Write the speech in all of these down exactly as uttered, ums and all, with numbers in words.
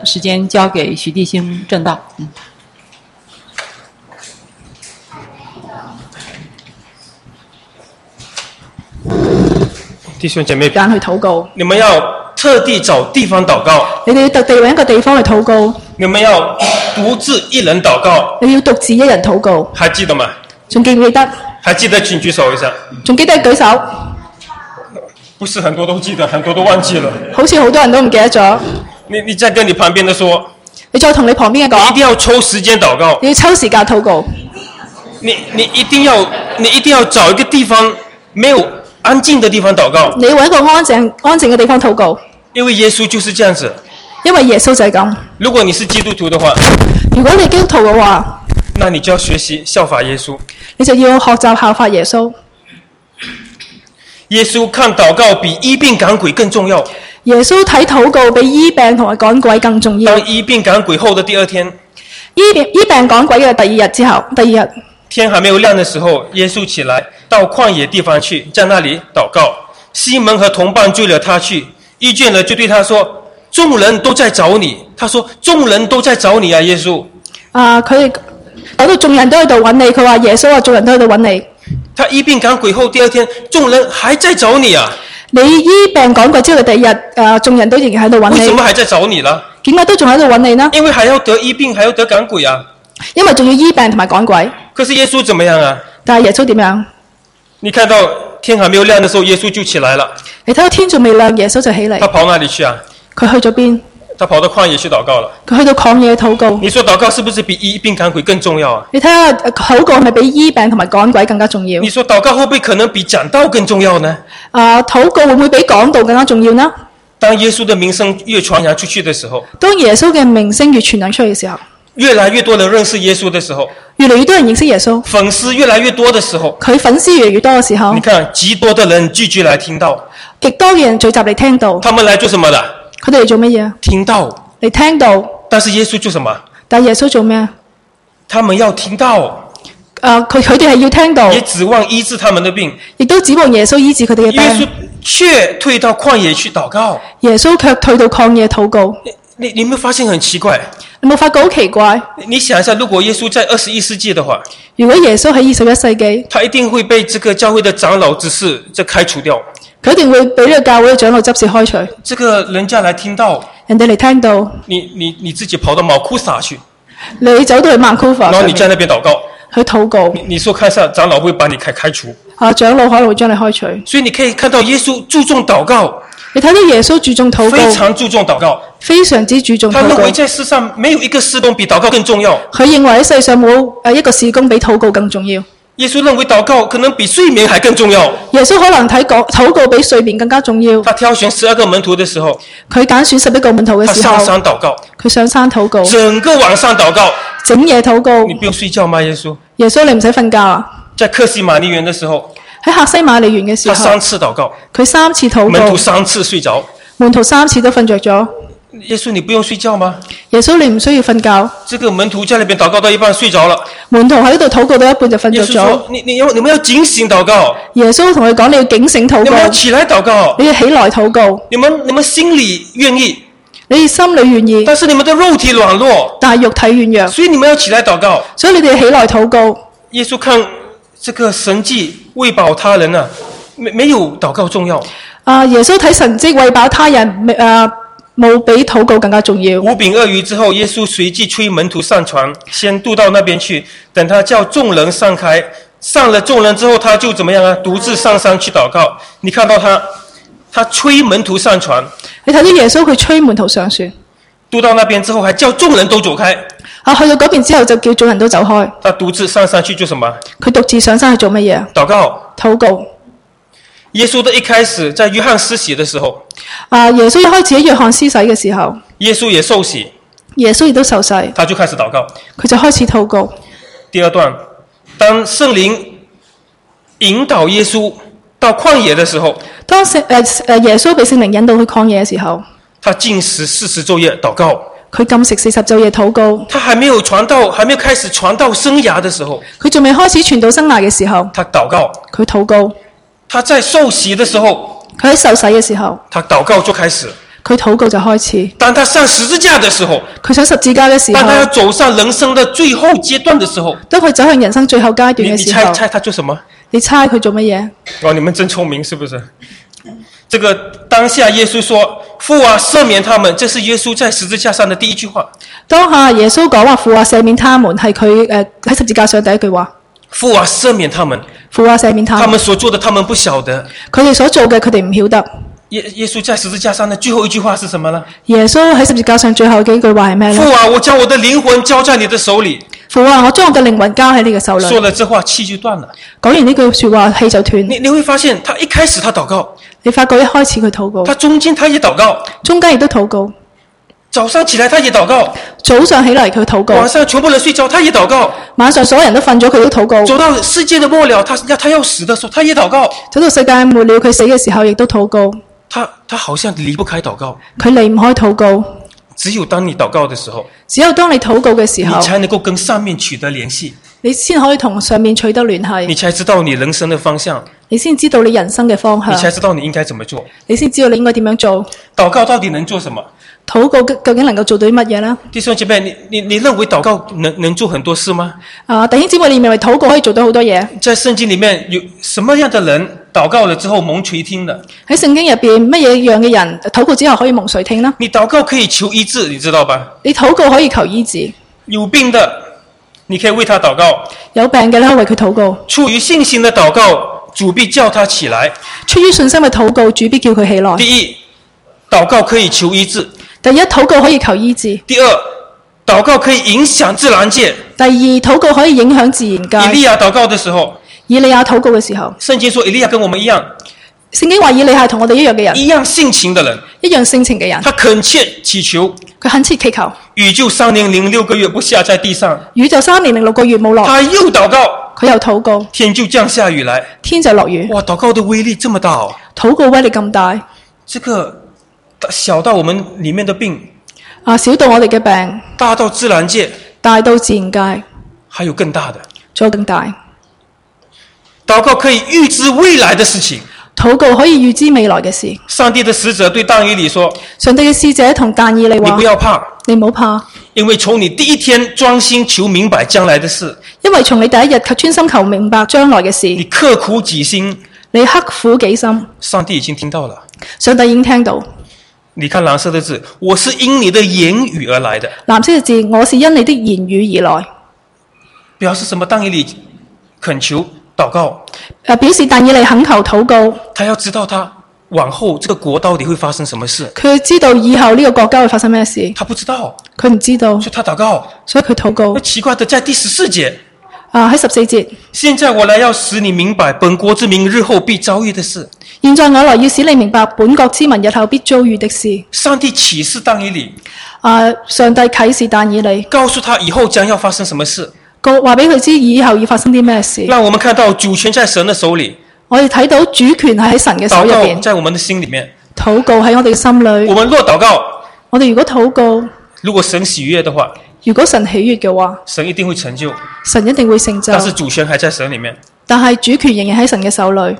时间交给徐弟兄正道。嗯， 弟兄姐妹， 間去禱告， 你們要特地找地方禱告， 你哋要特地揾一個地方去禱告， 你們要獨自一人禱告， 你要獨自一人禱告， 還記得嗎？ 仲記唔記得？ 還記得請舉手一下。 仲記得舉手？ 不是很多都記得，很多都忘記了。 好似好多人都唔記得咗。 你你再跟你旁邊的說， 你再同你旁邊嘅講， 你一定要抽時間禱告， 你要抽時間禱告。 你你一定要你一定要找一個地方沒有安靜的地方禱告。 你要揾一個安靜安靜嘅地方禱告。 因為耶穌就是這樣子。 因為耶穌就係咁。 如果你是基督徒的話， 如果你係基督徒嘅話， 那你就要學習效法耶穌。 你就要學習效法耶穌。 耶穌看禱告比醫病趕鬼更重要。 耶穌睇禱告比醫病同埋趕鬼更重要。 當醫病趕鬼後的第二天， 醫病醫病趕鬼嘅第二日之後，第二日天還沒有亮的時候，耶穌起來到曠野地方去，在那裡禱告。西門和同伴追了他去，遇見了就對他說：眾人都在找你。他說：眾人都在找你啊，耶穌。 啊，佢哋搞到眾人都喺度揾你，佢話耶穌話眾人都喺度揾你。 他醫病趕鬼後第二天，眾人還在找你啊。 你醫病趕鬼之後第二日，啊，眾人都仍然喺度揾你。 為什麼還在找你呢？ 點解都仲喺度揾你呢？ 因為還要得醫病，還要得趕鬼啊。 因為仲要醫病同埋趕鬼。 可是耶穌怎麼樣啊？ 但係耶穌點樣？ 你看到天還沒有亮的時候，耶穌就起來了。 你睇到天仲未亮，耶穌就起嚟。 他跑哪裡去啊？ 佢去咗邊？ 他跑到曠野去禱告了。 佢去到曠野禱告。 你說禱告是不是比醫病趕鬼更重要啊？ 你睇下禱告係咪比醫病同埋趕鬼更加重要？ 你說禱告會不會可能比講道更重要呢？ 啊，禱告會唔會比講道更加重要呢？ 當耶穌的名聲越傳揚出去的時候， 當耶穌嘅名聲越傳揚出去嘅時候， 越來越多人認識耶穌的時候， 越嚟越多人認識耶穌， 粉絲越來越多的時候， 佢粉絲越嚟越多嘅時候， 你看極多的人聚集來聽道， 極多嘅人聚集嚟聽道， 他們來做什麼的？ 佢哋嚟做乜嘢？ 聽道。 嚟聽道。 但是耶穌做什麼？ 但耶穌做咩？ 他們要聽道。 啊，佢佢哋係要聽道， 也指望醫治他們的病， 亦都指望耶穌醫治佢哋嘅病。 耶穌卻退到曠野去禱告。 耶穌卻退到曠野禱告。 你你你有沒有發現很奇怪？ 你冇發覺好奇怪？ 你想一下，如果耶穌在二十一世紀的話， 如果耶穌喺二十一世紀， 他一定會被這個教會的長老執事這開除掉。 佢一定會俾呢個教會嘅長老執事開除。 這個人家來聽道， 人哋嚟聽道， 你你你自己跑到馬庫薩去， 你走到去曼庫法， 然後你在那邊禱告， 去禱告。 你你說看下長老會把你開開除？ 啊，長老可能會將你開除。 所以你可以看到耶穌注重禱告， 你睇到耶穌注重禱告， 非常注重禱告， 非常之注重禱告。 他認為在世上沒有一個事工比禱告更重要。 佢認為喺世上冇誒一個事工比禱告更重要。 耶穌認為禱告可能比睡眠還更重要。 耶穌可能睇講禱告比睡眠更加重要。 他挑選十二個門徒的時候， 佢揀選十一個門徒嘅時候， 他上山禱告， 佢上山禱告， 整個晚上禱告， 整夜禱告。 你不用睡覺嗎？耶穌？ 耶穌你唔使瞓覺啊！ 在客西馬尼園的時候， 喺客西馬尼園嘅時候， 他三次禱告， 佢三次禱告， 門徒三次睡着， 門徒三次都瞓着咗。 耶穌，你不用睡覺嗎？ 耶穌你唔需要瞓覺。 這個門徒在那邊禱告到一半睡着了， 門徒喺度禱告到一半就瞓着咗。 耶穌說：你你要你們要警醒禱告。 耶穌同佢講：你要警醒禱告， 你們要起來禱告， 你要起來禱告。 你們你們心裡願意， 你心裏願意， 但是你們的肉體軟弱， 但係肉體軟弱， 所以你們要起來禱告。 所以你哋起來禱告。 耶穌看這個神蹟餵飽他人啊，沒沒有禱告重要。 啊，耶穌睇神蹟餵飽他人，啊。冇比禱告更加重要。 五餅二魚之後，耶穌隨即催門徒上船，先渡到那邊去。等他叫眾人上開，上了眾人之後，他就怎麼樣啊？獨自上山去禱告。你看到他，他催門徒上船。 你睇到耶穌佢催門徒上船， 渡到那邊之後，還叫眾人都走開。 啊，去到嗰邊之後就叫眾人都走開。 他獨自上山去做什麼？ 佢獨自上山去做乜嘢？ 禱告。 禱告。 耶穌的一開始在約翰施洗的時候， 啊，耶穌一開始喺約翰施洗嘅時候， 耶穌也受洗， 耶穌亦都受洗， 他就開始禱告， 佢就開始禱告。 第二段，當聖靈引導耶穌到曠野的時候， 當聖誒誒耶穌被聖靈引導去曠野嘅時候， 他禁食四十晝夜禱告， 佢禁食四十晝夜禱告。 他還沒有傳道，還沒有開始傳道生涯的時候， 佢仲未開始傳道生涯嘅時候， 他禱告， 佢禱告。 他在受洗的時候， 佢喺受洗嘅時候， 他禱告就開始， 佢禱告就開始。 當他上十字架的時候， 佢上十字架嘅時當他要候， 走上人生的最後階段的時候， 當佢走向人生最後階段你你嘅時候， 猜猜他做什麼？ 你猜佢做乜嘢？ 哦，你們真聰明，是不是？這個當下耶穌說：“父啊，赦免他們。”這是耶穌在十字架上的第一句話。 當下耶穌講話父啊赦免他們，係佢誒喺十字架上第一句話。 父啊，赦免他們。 父啊赦免他們。 他們所做的，他們不曉得。 佢哋所做嘅，佢哋唔曉得。 耶耶穌在十字架上的最後一句話是什麼呢？ 耶穌喺十字架上最後幾句話係咩呢？ 父啊，我將我的靈魂交在你的手裏。 父啊，我將我嘅靈魂交喺你嘅手裏。 說了這話，氣就斷了。 講完呢句說話，氣就斷。 你你會發現，他一開始他禱告， 你發覺一開始佢禱告， 他中間他也禱告， 中間亦都禱告， 早上起來他也禱告， 早上起嚟佢禱告， 晚上全部人睡覺他也禱告， 晚上所有人都瞓咗佢都禱告， 走到世界的末了，他要他要死的時候他也禱告， 走到世界末了佢死嘅時候亦都禱告。 他他好像離不開禱告。 佢離唔開禱告。 只有當你禱告的時候， 只有當你禱告嘅時候， 你才能夠跟上面取得聯繫， 你先可以同上面取得聯繫， 你才知道你人生的方向， 你先知道你人生嘅方向， 你才知道你應該怎麼做， 你先知道你應該點樣做。 禱告到底能做什麼？ 禱告究竟能夠做到啲乜嘢呢？ 弟兄姐妹，你你你認為禱告能能做很多事嗎？ 啊，弟兄姊妹，你認為禱告可以做到好多嘢？ 在聖經裡面有什麼樣的人禱告了之後蒙垂聽的？ 喺聖經入邊，乜嘢樣嘅人禱告之後可以蒙垂聽呢？ 你禱告可以求醫治，你知道吧？ 你禱告可以求醫治， 有病的，你可以為他禱告； 有病嘅咧，可以為佢禱告。 出於信心的禱告，主必叫他起來。 出於信心嘅禱告，主必叫佢起來。 第一，禱告可以求醫治； 第一，禱告可以求醫治； 第二，禱告可以影響自然界。 第二，禱告可以影響自然界。 以利亞禱告的時候， 以利亞禱告嘅時候， 聖經說以利亞跟我們一樣， 聖經話以利亞係同我哋一樣嘅人， 一樣性情的人， 一樣性情嘅人。 他懇切祈求， 佢懇切祈求， 雨就三年零六個月不下在地上， 雨就三年零六個月冇落。 他又禱告， 佢又禱告， 天就降下雨來， 天就落雨。 哇，禱告的威力這麼大哦！ 禱告威力咁大， 這個小到我們裡面的病， 啊，小到我哋嘅病， 大到自然界， 大到自然界， 還有更大的。 仲有更大。 禱告可以預知未來的事情。 禱告可以預知未來嘅事。 上帝的使者對但以理說： 上帝嘅使者同但以理話： 你不要怕， 你唔好怕， 因為從你第一天專心求明白將來的事， 因為從你第一日及專心求明白將來嘅事， 你刻苦己心， 你刻苦己心， 上帝已經聽到了。 上帝已經聽到。 你看藍色的字，我是因你的言語而來的。 藍色嘅字，我是因你的言語而來。 表示什麼？但以理懇求禱告， 誒，表示但以理懇求禱告， 他要知道他往後這個國到底會發生什麼事。 佢知道以後呢個國家會發生咩事， 他不知道， 佢唔知道， 所以他禱告。 所以佢禱告那。奇怪的，在第十四節， 啊，喺十四節， 現在我來要使你明白本國之民日後必遭遇的事。 現在我來要使你明白本國之民日後必遭遇的事。 上帝啟示但以理， 啊，上帝啟示但以理， 告訴他以後將要發生什麼事。 告話俾佢知以後要發生啲咩事。 讓我們看到主權在神的手裏， 我哋睇到主權係喺神嘅手禱告入邊， 在我們的心裏面。 禱告喺我哋嘅心裏。 我們若禱告， 我哋如果禱告， 如果神喜悅的話， 如果神喜悅嘅話， 神一定會成就。 神一定會成就。 但是主權還在神裏面。 但係主權仍然喺神嘅手裏。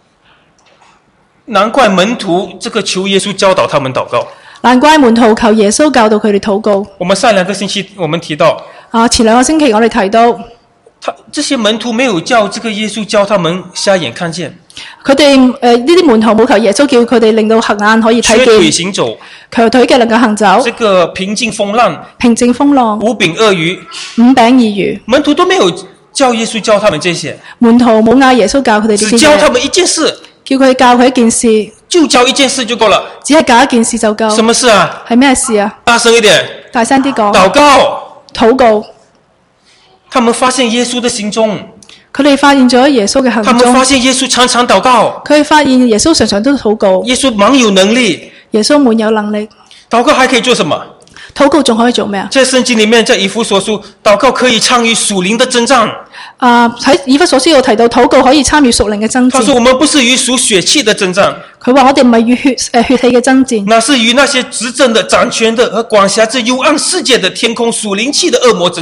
難怪門徒這個求耶穌教導他們禱告。 難怪門徒求耶穌教導佢哋禱告。 我們上兩個星期我們提到， 啊，前兩個星期我哋提到， 他這些門徒沒有叫這個耶穌教他們瞎眼看見， 佢哋誒呢啲門徒冇求耶穌叫佢哋令到瞎眼可以睇瘸腿見， 行走， 瘸腿嘅能夠行走， 這個平靜風浪， 平靜風浪， 五餅二魚， 五餅二魚。 門徒都沒有叫耶穌教他們這些， 門徒冇嗌耶穌教佢哋呢啲只教他嘢， 們一件事， 叫佢哋教佢一件事， 就教一件事就夠了。 只係教一件事就夠。 什麼事啊？ 係咩事啊？ 大聲一點， 大聲啲講。 禱告。 禱告。 他們發現耶穌的行蹤， 佢哋發現咗耶穌嘅行他們發蹤。 現耶穌常常禱告， 佢哋發現耶穌常常都禱告。 耶穌蠻有能力。 耶穌滿有能力。 禱告還可以做什麼？ 禱告仲可以做咩啊？ 在聖經裏面，在以弗所書，禱告可以參與屬靈的征戰。 啊，喺以弗所書有提到禱告可以參與屬靈嘅爭他說： 戰。 我們不是與屬血氣的征戰， 佢話我哋唔係與血誒、呃、血氣嘅爭戰， 那是與那些執政的、掌權的和管轄這幽暗世界的天空屬靈氣的惡魔征戰。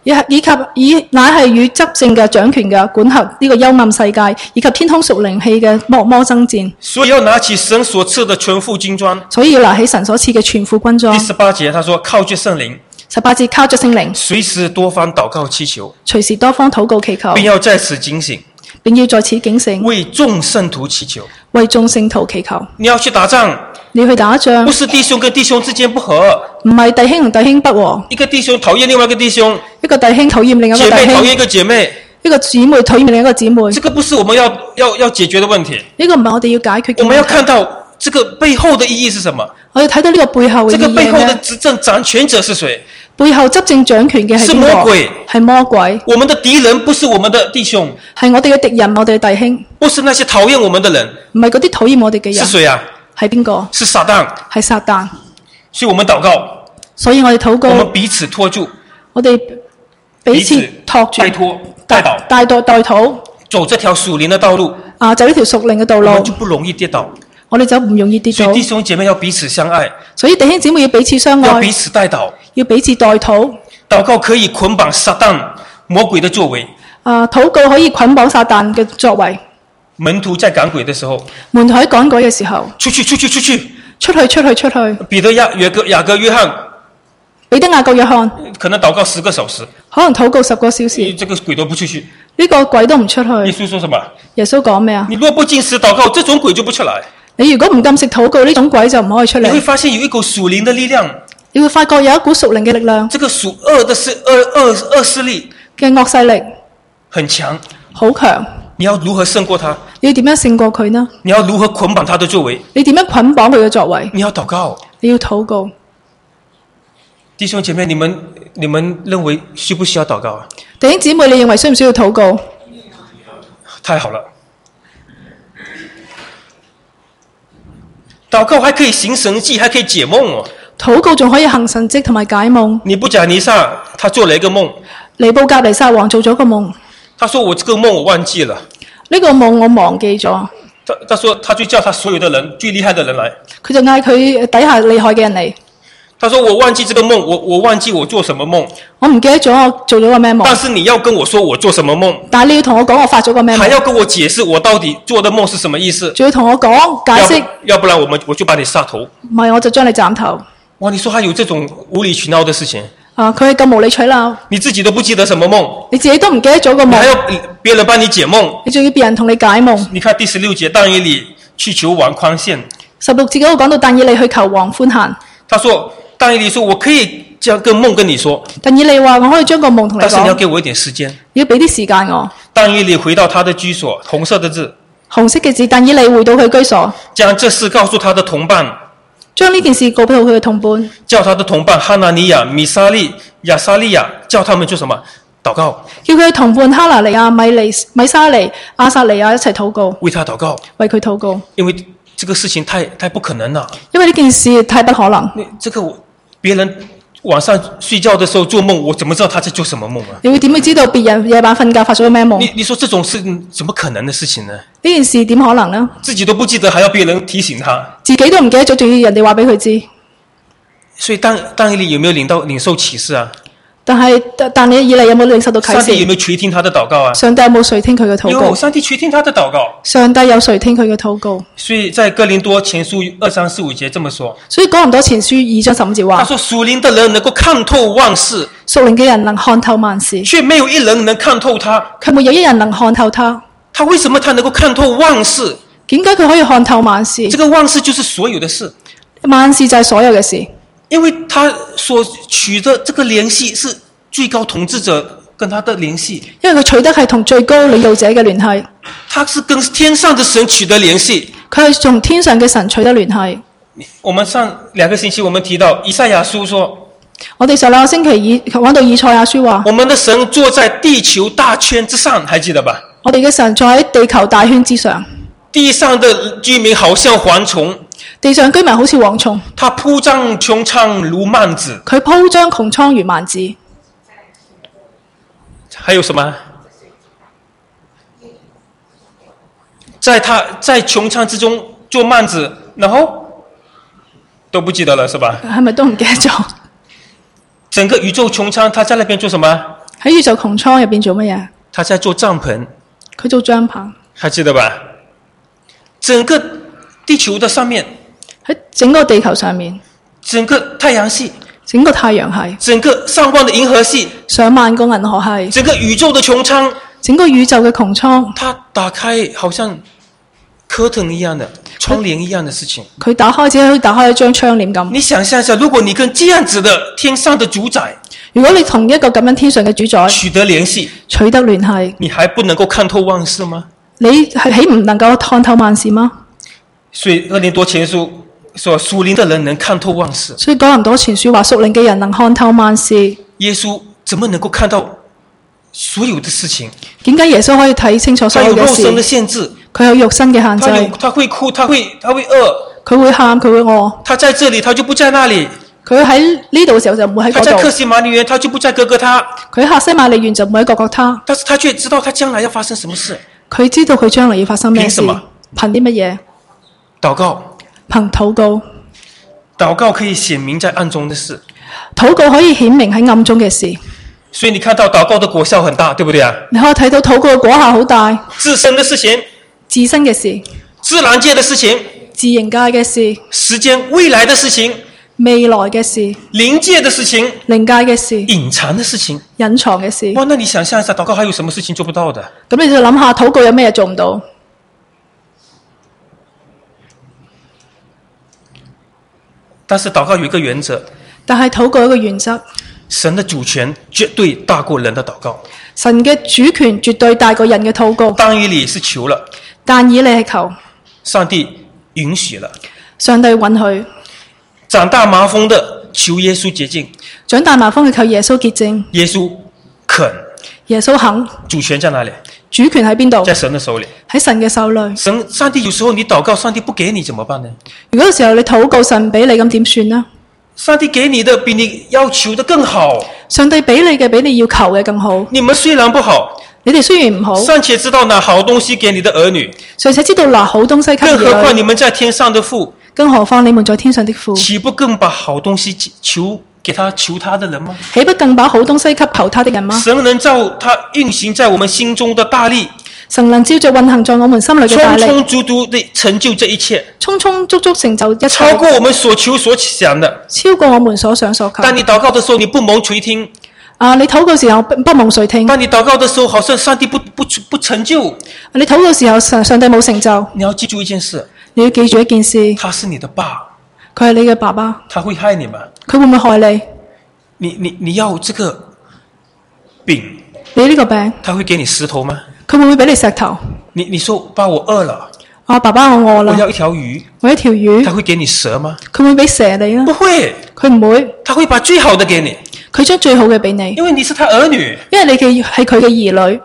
以以及以乃係與執政嘅掌權嘅管轄呢個幽暗世界，以及天空屬靈氣嘅魔魔爭戰。 所以要拿起神所賜的全副軍裝。 所以要拿起神所賜嘅全副軍裝。 第十八節他說靠着聖靈。 十八節靠着聖靈， 隨時多方禱告祈求， 隨時多方禱告祈求， 並要在此警醒， 並要在此警醒， 為眾聖徒祈求， 為眾聖徒祈求。 你要去打仗， 你要去打仗， 不是弟兄跟弟兄之間不和， 唔係弟兄同弟兄不和， 一個弟兄討厭另外一個弟兄， 一個弟兄討厭另一個弟兄， 姐妹討厭一個姐妹， 一個姊妹討厭另一個姊妹。 這個不是我們要要要解決的問題， 呢個唔係我哋要解決嘅問題。 我們要看到這個背後的意義是什麼？ 我要睇到呢個背後嘅意義。 這個背後的執政掌權者是誰？ 背後執政掌權嘅係邊個？ 是魔鬼， 係魔鬼。 我們的敵人不是我們的弟兄， 係我哋嘅敵人，我哋嘅弟兄。 不是那些討厭我們的人， 唔係嗰啲討厭我哋嘅人。 是誰啊？ 係邊個？ 是撒旦。 係撒旦。 所以我們禱告， 所以我哋禱告， 我們彼此拖住， 我哋彼此托住， 代託代禱， 代代代禱， 走這條屬靈的道路。 啊，走呢條屬靈嘅道路， 我們就不容易跌倒。 我哋就唔容易跌倒。 所以弟兄姐妹要彼此相愛， 所以弟兄姊妹要彼此相愛， 要彼此代禱， 要彼此代禱。 禱告可以捆綁撒旦魔鬼的作為。 啊，禱告可以捆綁撒旦嘅作為。 門徒在趕鬼的時候， 門徒喺趕鬼嘅時候， 出去出去出去， 出去出去出去。 彼得雅約各雅各約翰， 彼得雅各約翰， 可能禱告十個小時， 可能禱告十個小時， 這個鬼都不出去。 呢個鬼都唔出去。 耶穌說什麼？ 耶穌講咩啊？ 你若不禁食禱告，這種鬼就不出來。 你如果唔禁食禱告，呢種鬼就唔可以出嚟。 你會發現有一股屬靈的力量。 你會發覺有一股屬靈嘅力量。 這個屬惡的是惡惡惡勢力嘅惡勢力很強， 好強。 你要如何勝過他？ 你要點樣勝過佢呢？ 你要如何捆綁他的作為？ 你點樣捆綁佢嘅作為？ 你要禱告。 你要禱告。 弟兄姐妹，你們你們認為需不需要禱告啊？ 弟兄姊妹，你認為需唔需要禱告？ 太好了，禱告還可以行神蹟，還可以解夢哦。 禱告仲可以行神蹟同埋解夢。 尼布甲尼撒他做了一個夢， 尼布甲尼撒王做咗個夢。 他說我這個夢我忘記了。 呢個夢我忘記咗。 他他說他就叫他所有的人最厲害的人來。 佢就嗌佢底下厲害嘅人嚟。 他說我忘記這個夢，我我忘記我做什麼夢。 我唔記得咗我做咗個咩夢。 但是你要跟我說我做什麼夢。 但係你要同我講我發咗個咩夢。 還要跟我解釋我到底做的夢是什麼意思。 仲要同我講解釋。 要不然我們我就把你殺頭。 唔係我就將你斬頭。 哇！你說他有這種無理取鬧的事情？ 啊！佢係咁無理取鬧。 你自己都不記得什麼夢？ 你自己都唔記得咗個夢。 你還要別人幫你解夢？ 你仲要別人同你解夢？ 你看第十六節，但以理去求王寬限。 十六節嗰度講到但以理去求王寬限。 他說：但以理說，我可以將個夢跟你說。 但以理話我可以將個夢同你講。 但是你要給我一點時間。 你要俾啲時間我。 但以理回到他的居所，紅色的字。 紅色嘅字，但以理回到佢居所， 將這事告訴他的同伴。 將呢件事告俾佢嘅同伴， 叫他的同伴哈拿尼亞、米沙利、亞沙利亞，叫他們做什麼？禱告。 叫佢嘅同伴哈拿尼亞、米利、米沙利、亞撒利亞一齊禱告， 為他禱告， 為佢禱告。 因為這個事情太太不可能了。 因為呢件事太不可能。 你這個別人晚上睡覺的時候做夢，我怎麼知道他在做什麼夢啊？ 你會點會知道別人夜晚瞓覺發咗咩夢？ 你你說這種是怎麼可能的事情呢？ 呢件事點可能呢？ 自己都不記得，還要別人提醒他。 自己都唔記得咗，仲要人哋話俾佢知。 所以當當以理有沒有領到領受啟示啊？ 但係但你以嚟有冇領受到啟示？ 上帝有沒有垂聽他的禱告啊？ 上帝有冇垂聽佢嘅禱告？ 有，上帝垂聽他的禱告。 上帝有垂聽佢嘅禱告。 所以在哥林多前書二章四五節這麼說。 所以哥林多前書二章十五節話： 他說屬靈的人能夠看透萬事， 屬靈嘅人能看透萬事， 卻沒有一人能看透他。 卻沒有一人能看透他。 他為什麼他能夠看透萬事？ 點解佢可以看透萬事？ 這個萬事就是所有的事。 萬事就係所有嘅事。 因為他所取的這個聯繫是最高統治者跟他的聯繫， 因為佢取得係同最高領導者嘅聯繫， 他是跟天上的神取得聯繫， 佢係從天上嘅神取得聯繫。 我們上兩個星期我們提到以賽亞書說， 我哋上兩個星期以講到以賽亞書話， 我們的神坐在地球大圈之上，還記得吧？ 我哋嘅神坐喺地球大圈之上， 地上的居民好像蝗蟲， 地上居民好似蝗蟲， 他鋪張穹蒼如幔子， 佢鋪張穹蒼如幔子。 還有什麼？在他在穹蒼之中做幔子，然後都不記得了，是吧？ 係咪都唔記得咗？ 整個宇宙穹蒼，他在那邊做什麼？ 喺宇宙穹蒼入邊做乜嘢？ 他在做帳篷， 佢做帳篷， 還記得吧？整個地球的上面， 喺整個地球上面， 整個太陽系， 整個太陽系， 整個上萬的銀河系， 上萬個銀河系， 整個宇宙的穹蒼， 整個宇宙嘅穹蒼， 它打開好像curtain一樣的窗簾一樣的事情。 佢打開只可以打開一張窗簾咁。 你想象一下，如果你跟這樣子的天上的主宰， 如果你同一個咁樣天上嘅主宰取得聯繫， 取得聯繫， 你還不能夠看透萬事嗎？ 你係豈唔能夠看透萬事嗎？ 所以哥林多前書說，屬靈的人能看透萬事。 所以哥林多前書話，屬靈嘅人能看透萬事。 耶穌怎麼能夠看到所有的事情？ 點解耶穌可以睇清楚所有嘅事？ 他有肉身的限制， 佢有肉身嘅限他有制， 他會哭，他會他會餓， 佢會喊，佢會餓。 他在這裡，他就不在那裡。 佢喺呢度嘅時候就唔會喺他在嗰度。 客西馬尼園，他就不在哥哥他。 佢喺客西馬利園就唔會喺各各他。 但是他卻知道他將來要發生什麼事。 佢知道佢將來要發生咩事。 憑什麼？ 憑啲乜嘢？ 禱告。 憑禱告。 禱告可以顯明在暗中的事。 禱告可以顯明喺暗中嘅事。 所以你看到禱告的果效很大，對不對啊？ 你可以睇到禱告嘅果效好大。 自身的事情。 自身嘅事。 自然界的事情。 自然界嘅事。 時間未來的事情。 未來嘅事。 靈界的事情。 靈界嘅事。 隱藏的事情。 隱藏嘅事。 哇，那你想象一下，禱告還有什麼事情做不到的？ 咁你就諗下，禱告有咩嘢做唔到？ 但是禱告有一個原則。 但係禱告有一個原則。 神的主權絕對大過人的禱告。 神嘅主權絕對大過人嘅禱告。 但以理是求了。 但以理係求。 上帝允許了。 上帝允許。 長大麻風的求耶穌潔淨。 長大麻風嘅求耶穌潔淨。 耶穌肯。 耶穌肯。 主權在哪裡？ 主權喺邊度？ 在神的手裡。 喺神嘅手裏。 神上帝有時候你禱告，上帝不給你怎麼辦呢？ 如果有時候你禱告神俾你，咁點算呢？ 上帝給你的比你要求的更好。 上帝俾你嘅比你要求嘅更好。 你們雖然不好， 你哋雖然唔好， 尚且知道拿好東西給你的兒女， 尚且知道拿好東西給兒女， 更何況你們在天上的父， 更何況你們在天上的父， 豈不更把好東西求給他求他的人嗎？ 豈不更把好東西給求他的人嗎？ 神能照他運行在我們心中的大力， 神能照着運行在我們心裏嘅大力， 充充足足地成就這一切， 充充足足成就一切， 超過我們所求所想的， 超過我們所想所求。 當你禱告的時候，你不蒙垂聽。 啊！你禱告時候不不蒙垂聽。 當你禱告的時候，好像上帝不不不成就。 你禱告時候，上上帝冇成就。 你要記住一件事。 你要記住一件事。 他是你的爸。 佢係你嘅爸爸。 他會害你嗎？ 佢會唔會害你？ 你你你要這個餅？ 你呢個餅？ 他會給你石頭嗎？ 佢會唔會俾你石頭？ 你你說爸，我餓了。 啊，爸爸，我餓啦。 我要一條魚。 我一條魚。 他會給你蛇嗎？ 佢會俾蛇你啊？ 不會。 佢唔會。 他會把最好的給你。 佢將最好嘅俾你， 因為你是他兒女， 因為你嘅係佢嘅兒女。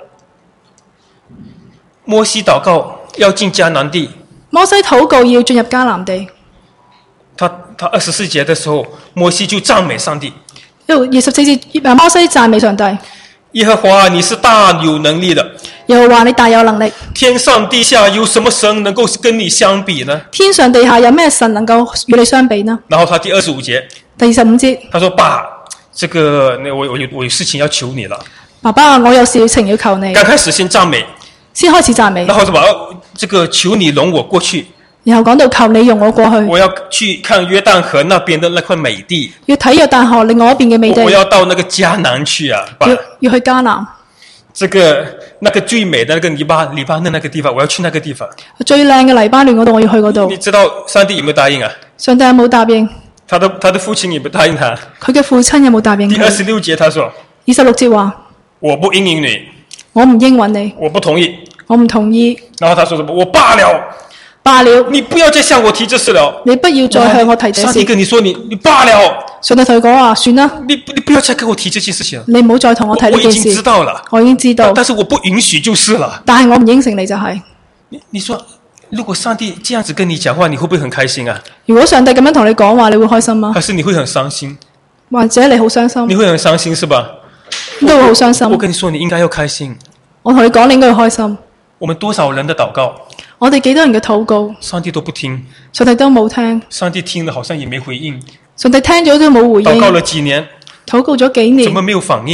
摩西禱告要進迦南地， 摩西禱告要進入迦南地。 他他二十四節的時候，摩西就讚美上帝。 因為二十四節，摩西讚美上帝。 耶和華，你是大有能力的。 耶和華，你大有能力。天上地下有什麼神能夠跟你相比呢？ 天上地下有咩神能夠與你相比呢？ 然後他第二十五節， 第二十五節， 他說：爸，這個，我我有我有事情要求你了。 爸爸，我有事情要求你。 剛開始先讚美， 先開始讚美。 然後什麼？這個求你容我過去。 然後講到求你容我過去。 我要去看約旦河那邊的那塊美地。 要睇約旦河另外一邊嘅美地。 我要到那個迦南去啊！ 要要去迦南。 這個那個最美的那個黎巴黎巴嫩那個地方，我要去那個地方。 最靚嘅黎巴嫩嗰度，我要去嗰度。 你知道上帝有沒有答應啊？ 上帝有冇答應？ 他的他的父親有沒有答應他？ 佢嘅父親有冇答應佢？ 第二十六節他說： 二十六節話， 我不應允你， 我唔應允你， 我不同意， 我唔同意。 然後他說什麼？我罷了， 罷了， 你不要再向我提這事了。 你不要再向我提這事。 上帝跟你說你你罷了。 上帝同佢講話，算啦， 你你不要再跟我提這件事情了。 你唔好再同我提呢件事。 我已經知道了， 我已經知道， 但是我不允許就是了。 但係我唔應承你就係、是。 你你說，如果上帝這樣子跟你講話，你會不會很開心啊？ 如果上帝咁樣同你講話，你會開心嗎？ 還是你會很傷心？ 或者你好傷心？ 你會很傷心是吧？ 應該會好傷心。 我跟你說，你應該要開心。 我同你講，你應該要開心。 我們多少人的禱告， 我哋幾多人嘅禱告， 上帝都不聽， 上帝都冇聽， 上帝聽了好像也沒回應。 上帝聽咗都冇回應。 禱告了幾年， 禱告咗幾年， 怎麼沒有反應？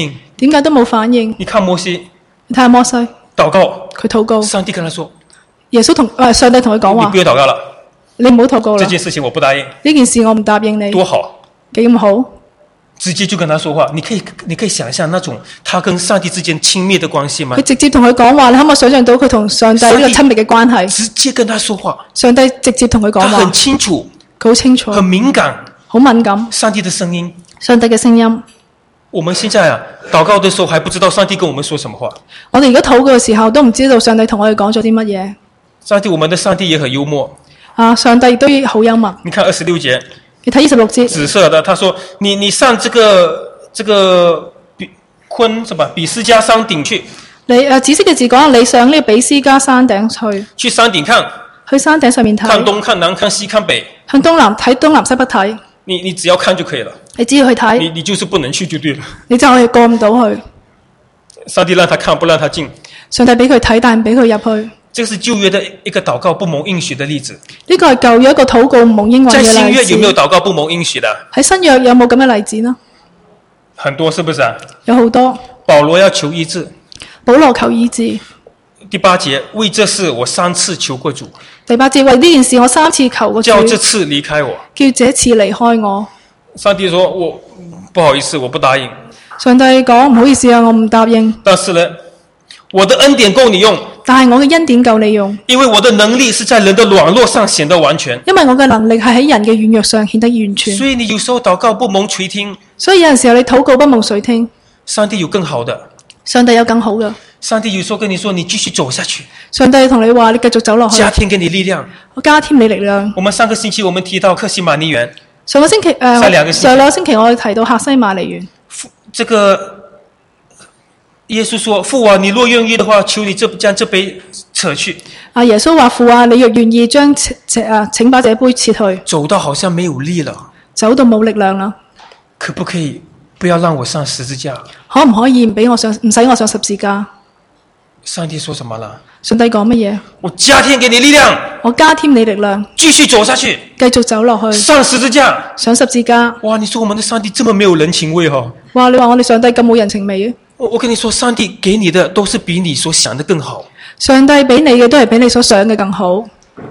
點解都冇反應？ 你看摩西你睇下摩西， 禱告， 佢禱告， 上帝跟他說： 耶穌同誒上帝同佢講話你不，要禱告了， 你唔好禱告啦， 這件事情我不答應。 呢件事我唔答應你， 多好， 幾咁好， 直接就跟他說話。你可以你可以想象那種他跟上帝之間親密的關係嗎佢？直接同佢講話，你可唔可以想象到佢同上帝呢個親密嘅關係？ 直接跟他說話， 上帝直接同佢講話他很，清楚， 佢好清楚， 很敏感， 好敏感， 上帝的聲音。 上帝嘅聲音。 我們現在啊，禱告的時候還不知道上帝跟我們說什麼話。 我哋而家禱告嘅時候都唔知道上帝同我哋講咗啲乜嘢。 上帝，我們的上帝也很幽默。 啊，上帝亦都好幽默。 你看二十六節， 你睇二十六節， 紫色的，他說：你你上這個這個比昆什麼比斯加山頂去， 你誒紫色嘅字講你上呢個比斯加山頂去， 去山頂看， 去山頂上面睇， 看東看南看西看北， 向東南睇東南西北睇。 你你只要看就可以了， 你只要去你睇， 你就是不能去就對了。 你就係過唔到去。 上帝讓他看，不讓他進。 上帝俾佢睇，但唔俾佢入去。 這是舊約的一個禱告不蒙應許的例子。 呢個係舊約一個禱告唔蒙應允在新嘅例約有沒有子。 禱告不蒙應許的？ 喺新約有冇咁嘅例子呢？ 很多，是不是啊？ 有好多。 保羅要求醫治， 保羅求醫治。 第八節，為這事我三次求過主， 第八節，為呢件事我三次求過主， 叫這次離開我。 叫這次離開我。 上帝說：我不好意思，我不答應。 上帝講唔好意思啊，我唔答應。 但是呢，我的恩典夠你用， 但係我嘅恩典夠你用， 因為我的能力是在人的軟弱上顯得完全。 因為我嘅能力係喺人嘅軟弱上顯得完全。 所以你有時候禱告不蒙垂聽， 所以有陣時候你禱告不蒙垂聽， 上帝有更好的。 上帝有更好嘅。 上帝有時候跟你說，你繼續走下去， 上帝同你話你繼續走落去， 加添給你力量。 我加添你力量。 我們上個星期我們提到客西馬尼園， 上個星期誒， 上兩個星期上兩個星期我哋提到客西馬尼園， 這個耶穌說：父啊，你若願意的話，求你這將這杯扯去。 啊，耶穌話父啊，你若願意將請啊請把這杯撤去。 走到好像沒有力了， 走到冇力量啦， 可不可以不要讓我上十字架？ 可唔可以唔俾我上，唔使我上十字架？ 上帝說什麼了？ 上帝講乜嘢？ 我加添給你力量， 我加添你力量， 繼續走下去， 繼續走落去， 上十字架。 上十字架。 哇，你說我們的上帝這麼沒有人情味哦？ 哇，你話我哋上帝咁冇人情味嘅？ 我我跟你說，上帝給你的都是比你所想的更好。 上帝俾你嘅都係比你所想嘅更好。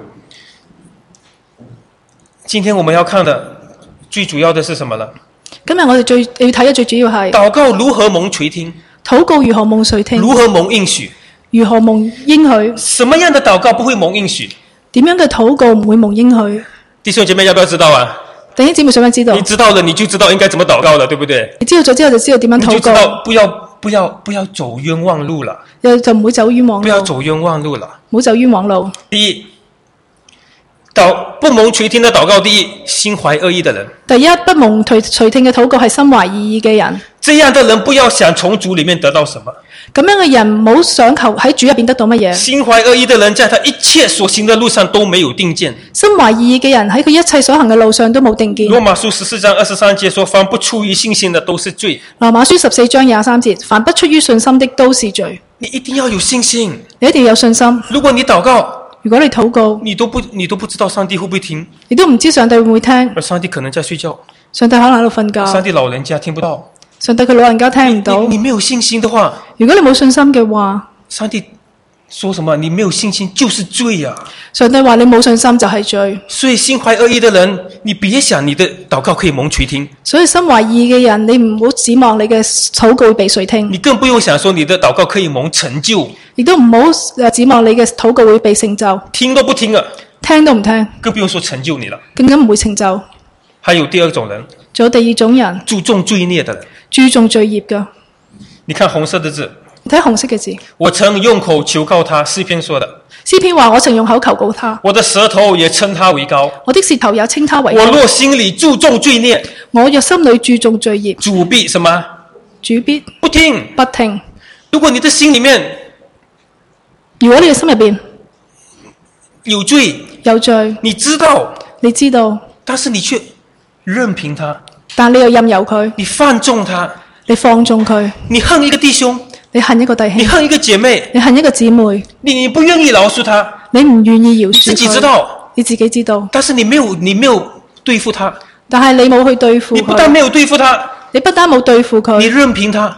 今天我們要看的最主要的是什麼呢？ 今日我哋最要睇嘅最主要係禱告如何蒙垂聽， 禱告如何蒙垂聽， 如何蒙應許？ 如何蒙應許？ 什麼樣的禱告不會蒙應許？ 點樣嘅禱告唔會蒙應許？ 弟兄姐妹要不要知道啊？ 弟兄姊妹想唔想知道？ 你知道了，你就知道應該怎麼禱告了，對不對？ 你知道咗之後就知道點樣禱你就知道告， 不要不要不要走冤枉路了， 又就唔會走冤枉路， 不要走冤枉路了。 唔好走冤枉路。 第一，禱不蒙垂聽的禱告，第一，心懷惡意的人， 第一，不蒙垂垂聽嘅禱告係心懷異意嘅人。 這樣的人不要想從主裡面得到什麼。 咁樣嘅人唔好想求喺主入邊得到乜嘢。 心懷惡意的人，在他一切所行的路上都沒有定見。 心懷異意嘅人喺佢一切所行嘅路上都冇定見。 羅馬書十四章二十三節說：凡不出於信心的都是罪。 羅馬書十四章廿三節，凡不出於信心的都是罪。 你一定要有信心。 你一定要有信心。 如果你禱告， 如果你禱告， 你都不你都不知道上帝會不會聽， 你都唔知上帝會唔會聽。 而上帝可能在睡覺， 上帝可能喺度瞓上覺。 帝老人家聽不到。 上帝佢老人家聽唔到。 你你沒有信心的話， 如果你冇信心嘅話， 上帝說什麼？你沒有信心就是罪呀、啊。 上帝話你冇信心就係罪。 所以心懷惡意的人，你別想你的禱告可以蒙垂聽。 所以心懷異意嘅人，你唔好指望你嘅禱告會被垂聽。 你更不用想說你的禱告可以蒙成就。 亦都唔好誒指望你嘅禱告會被成就。 聽都不聽啊， 聽都唔聽， 更不用說成就你了。 更加唔會成就。 還有第二種人， 仲有第二種人， 注重罪孽的人。 注重罪孽嘅。 你看紅色的字， 睇紅色嘅字。 我曾用口求告他，詩篇說的。 詩篇話我曾用口求告他， 我的舌頭也稱他為高。 我的舌頭也稱他為高。 我若心裏注重罪孽， 我若心裏注重罪孽， 主必什麼？ 主必不聽。 不聽。 如果你的心裏面如果你嘅心入邊有罪， 有罪， 你知道， 你知道， 但是你卻任憑他， 但你又任由佢， 你放縱他， 你放縱佢， 你恨一個弟兄， 你恨一個弟兄， 你恨一個姐妹， 你恨一個姊妹， 你你不願意饒恕他， 你唔願意饒恕佢， 自己知道， 你自己知道， 但是你沒有你沒有對付他， 但係你冇去對付佢， 你不但沒有對付他， 你不單冇對付佢， 你任憑他，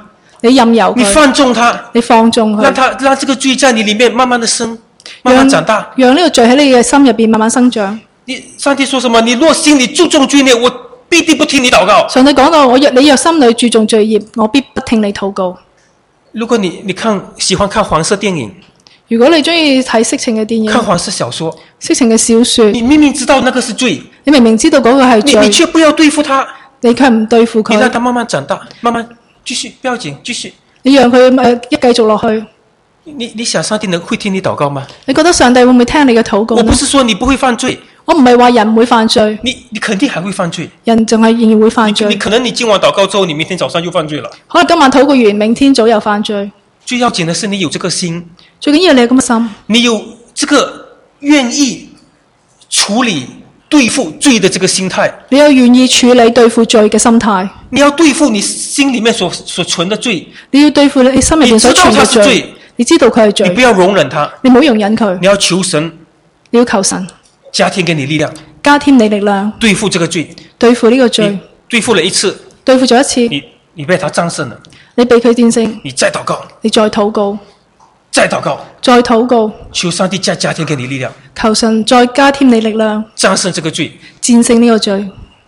你任由你佢， 放縱他， 你放縱佢， 讓他讓這個罪在你裡面慢慢的生，慢慢讓長大。 讓呢個罪喺你嘅心入邊慢慢生長。 你上帝說什麼？你若心裡注重罪孽，我必定不聽你禱告。 上帝講到我若你若心裏注重罪孽，我必不聽你禱告。 如果你你看喜歡看黃色電影， 如果你中意睇色情嘅電影、 看黃色小說， 色情嘅小說， 你明明知道那個是罪， 你明明知道嗰個係你你罪， 卻不要對付他， 你卻唔對付佢你讓，他慢慢長大，慢慢繼續，不要緊，繼續。 你讓佢誒一繼續落去。 你你想上帝能會聽你禱告嗎？ 你覺得上帝會唔會聽你嘅禱告呢？ 我不是說你不會犯罪， 我唔係話人唔會犯罪， 你你肯定還會犯罪。 人仲係仍然會犯你你罪。 可能你今晚禱告之後，你明天早上又犯罪了。 可能今晚禱告完，明天早又犯罪。 最要緊的是你有這個心， 最緊要你有咁嘅心， 你有這個願意處理對付罪的這個心態。 你有願意處理對付罪嘅心態。 你要對付你心裏面所所存的罪， 你要對付你心入邊所存嘅你知道它是罪罪， 你知道佢係罪， 你不要容忍它， 你唔好容忍佢， 你要求神你要求神加添給你力量， 加添你力量， 對付這個罪。 對付呢個罪你，對付了一次， 對付咗一次， 你你被他戰勝了， 你被佢戰勝， 你再禱告， 你再禱告， 再禱告， 再禱告， 求上帝再加添給你力量， 求神再加添你力量， 戰勝這個罪。 戰勝呢個罪。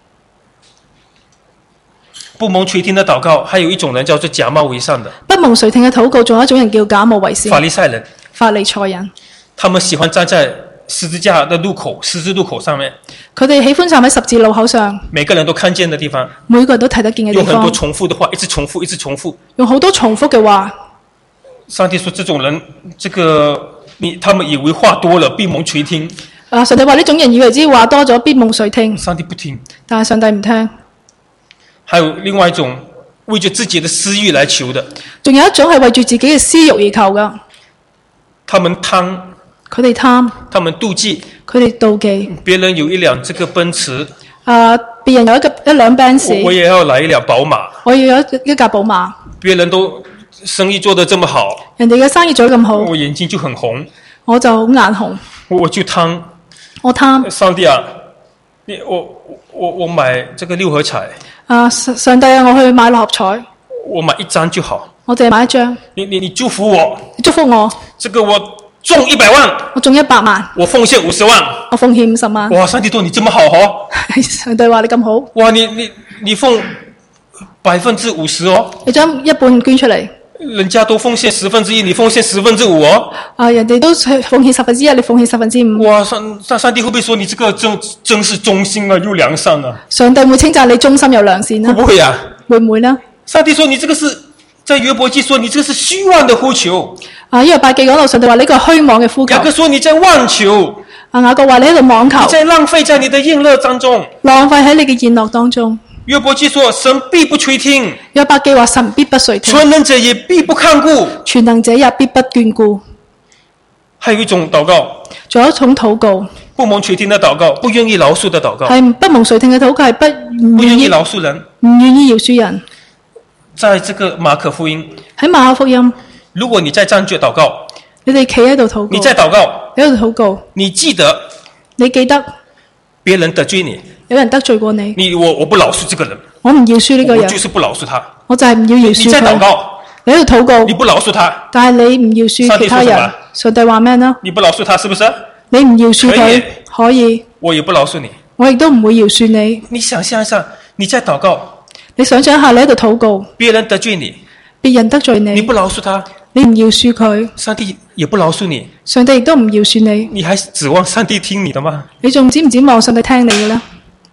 不蒙垂聽的禱告，還有一種人叫做假冒為善的不蒙垂聽嘅禱告，仲有一種人叫假冒為善， 法利賽人， 法利賽人， 他們喜歡站在十字架的路口、十字路口上面， 佢哋喜歡站喺十字路口上， 每個人都看見的地方， 每個人都睇得見嘅地用很多方， 重複的話，一直重複，一直重複。 用好多重複嘅話。 上帝說：這種人，這個你他們以為話多了必蒙垂聽， 啊！上帝話呢種人以為知話多咗必蒙垂聽， 上帝不聽。 但係上帝唔聽。 還有另外一種為着自己的私欲來求的， 仲有一種係為住自己嘅私欲而求噶， 他們貪， 佢哋貪， 他們妒忌， 佢哋妒忌。 別人有一輛這個奔馳， 啊！別人有一個一輛 Benz， 我我也要來一輛寶馬。 我要有一一架寶馬。 別人都生意做得這麼好， 人哋嘅生意做得咁好， 我眼睛就很紅， 我就好眼紅， 我我就貪。 我貪。 上帝啊，你我我我買這個六合彩， 啊！上上帝啊，我去買六合彩， 我買一張就好。 我淨係買一張， 你你你祝福我， 你祝福我， 這個我中一百萬， 我中一百萬， 我奉獻五十萬。 我奉獻五十萬。 哇！上帝對你這麼好哦， 上帝話你咁好， 哇！你你你奉百分之五十哦， 你將一半捐出嚟。 人家都奉獻十分之一，你奉獻十分之五哦。 啊！人哋都奉獻十分之一，你奉獻十分之五。 哇！上上上帝會不會說你這個真真是忠心啊，又良善啊？ 上帝會稱讚你忠心又良善啦？ 會不會啊？ 會唔會呢？ 上帝說你這個是在約伯記說你這個是虛妄的呼求， 啊！約伯記講到上帝話呢個係虛妄嘅呼求雅。各說你在妄求， 啊！雅各話你喺度妄求你，在浪費在你的宴樂當中。 浪費喺你嘅宴樂當中。 約伯記說神必不垂聽， 約伯記話神必不垂聽， 全能者也必不看顧。 全能者也必不眷顧。 還有一種禱告， 仲有一種禱告， 不蒙垂聽的禱告，不願意饒恕的禱告， 係不蒙垂聽嘅禱告，係不唔不願意願意饒恕人。 唔願意饒恕人。 在這個馬可福音， 喺馬可福音， 如果你在站着禱告， 你哋企喺度禱告， 你在禱告， 你喺度禱告， 你記得你記得別人得罪你， 有人得罪過你， 你我我不饒恕這個人， 我唔饒恕呢個人我就，是不饒恕他。 我就係唔要饒你恕佢。 在禱告， 你喺度禱告你，不饒恕他， 但係你唔饒恕其他人上帝說什麼。 上帝話咩呢？ 你不饒恕他，是不是？ 你唔饒恕可以佢，可以， 我也不饒恕你。 我亦都唔會饒恕你。 你想象一下，你在禱告， 你想象一下，你喺度禱告， 別人得罪你， 別人得罪你， 你不饒恕他， 你唔饒恕佢， 上帝也不饒恕你， 上帝亦都唔饒恕你。 你還指望上帝聽你的嗎？ 你仲指唔指望上帝聽你嘅呢？